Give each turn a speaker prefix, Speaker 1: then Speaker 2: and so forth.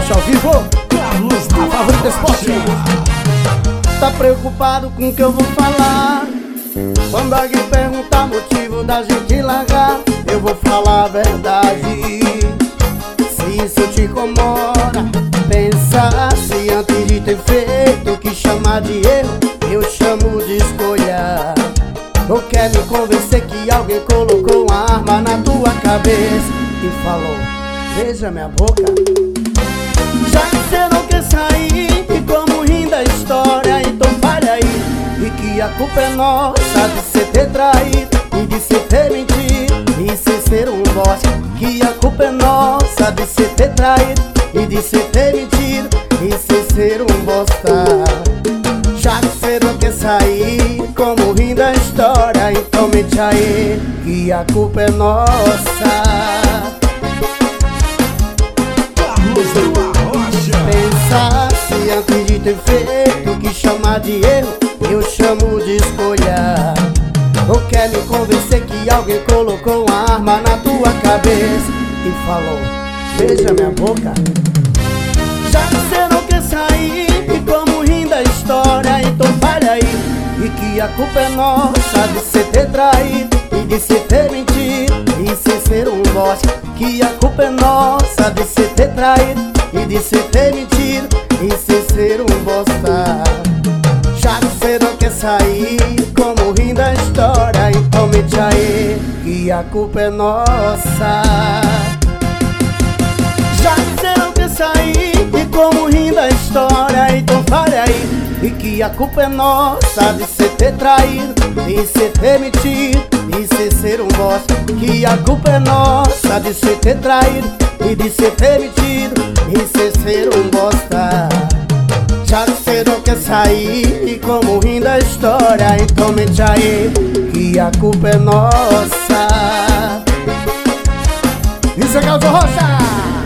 Speaker 1: Esporte ao vivo, Carlos da Favorita Esporte. Tá preocupado com o que eu vou falar? Quando alguém perguntar motivo da gente largar, eu vou falar a verdade. Se isso te incomoda, pensa se antes de ter feito o que chamar de erro, eu chamo de escolha. Ou quer me convencer que alguém colocou uma arma na tua cabeça e falou, veja minha boca. Já que você não quer sair e como rir da história, então fale aí. E que a culpa é nossa de cê ter traído e de cê ter mentido e cê ser um bosta. Que a culpa é nossa de cê ter traído e de cê ter mentido e cê ser um bosta. Já que cê não quer sair como rir da história, então mente aí que a culpa é nossa. Pensa se antes de ter feito o que chamar de erro, eu chamo de escolha. Ou quer me convencer que alguém colocou uma arma na tua cabeça e falou, veja minha boca. Já que você não quer sair e como rir da história, então fale aí. E que a culpa é nossa de cê ter traído e de cê ter mentido e cê ser um bosta. Que a culpa é nossa de cê ter traído e de cê ter mentido e cê ser um bosta. Já que cê não quer sair como rir da história, então mente aí que a culpa é nossa. Já que cê não quer sair e como rir da história, então fale aí. E que a culpa é nossa de cê ter traído e cê ter mentido e cê ser um bosta. Que a culpa é nossa de cê ter traído e de cê ter mentido e cê ser um bosta. Já que cê não quer sair e como rir da história, então mente aí que a culpa é nossa. Isso é Carlos Rocha.